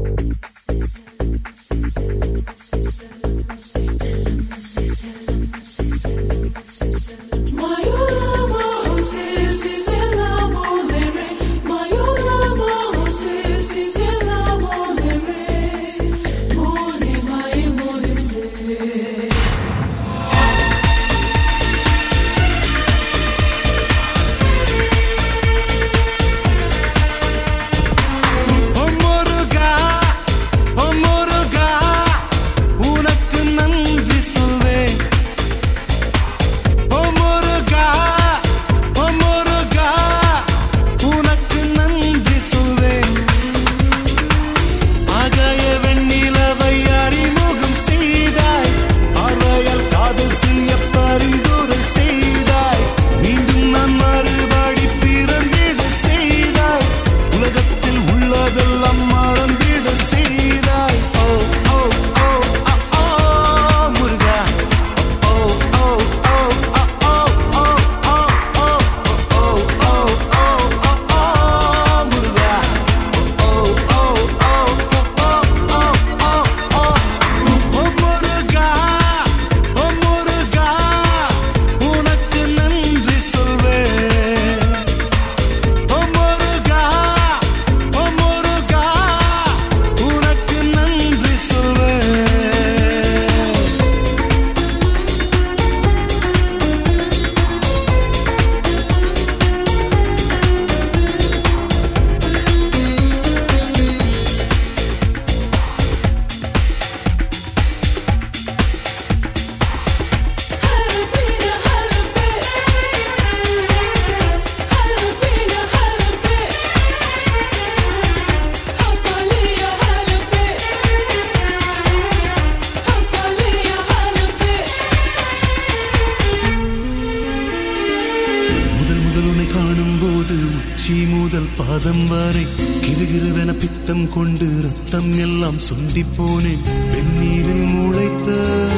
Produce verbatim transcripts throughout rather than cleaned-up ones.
பாதம் வரை கிருகிருவென பித்தம் கொண்டு ரத்தம் எல்லாம் சுண்டி போனேன். வெந்நீரில் முளைத்த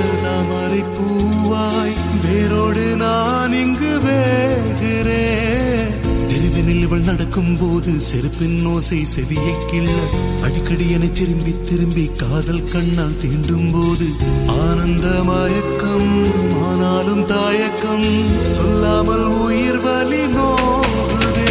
தாமரை பூவாய் வேரோடு நான் இங்கு வேகிறேன். தெருவினில் இவள் நடக்கும் போது செருப்பின் ஓசை செவியை கிள்ள அடிக்கடி என திரும்பி திரும்பி காதல் கண்ணால் தீண்டும் போது ஆனந்த மயக்கம் ஆனாலும் தாயக்கம் சொல்லாமல் உயிர் வலி நோகுதே.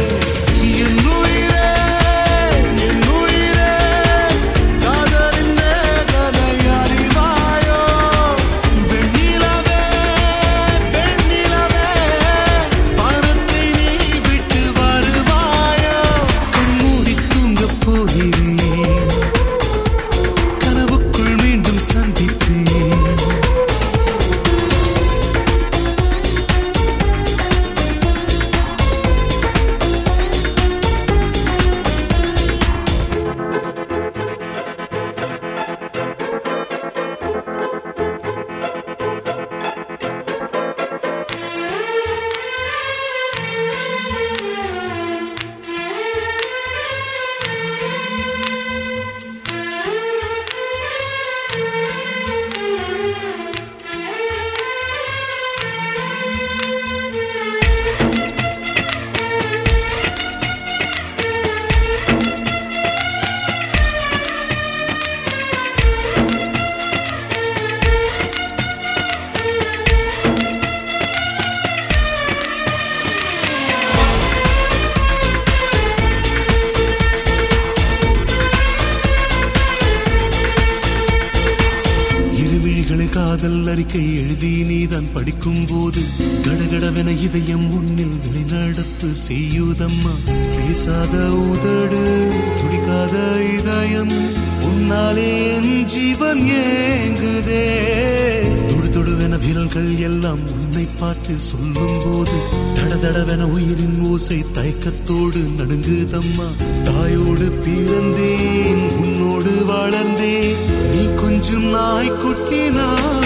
காதல் அறிக்கை எழுதி நீதான் படிக்கும் போது கடகடவென இதயம் முன்னில் வெளிநடப்பு செய்யுதம்மா. பேசாத உதடு துடிக்காத இதயம் உன்னாலே என் ஜீவன் ஏங்குதே. தொடு தொடுவென விரல்கள் எல்லாம் உன்னை பார்த்து சொல்லும் போது தடதடவென உயிரின் ஓசை தயக்கத்தோடு நடுங்குதம்மா. தாயோடு பிறந்தேன் உன்னோடு வளர்ந்தேன் நீ கொஞ்சம் நாய்க்குட்டி நான்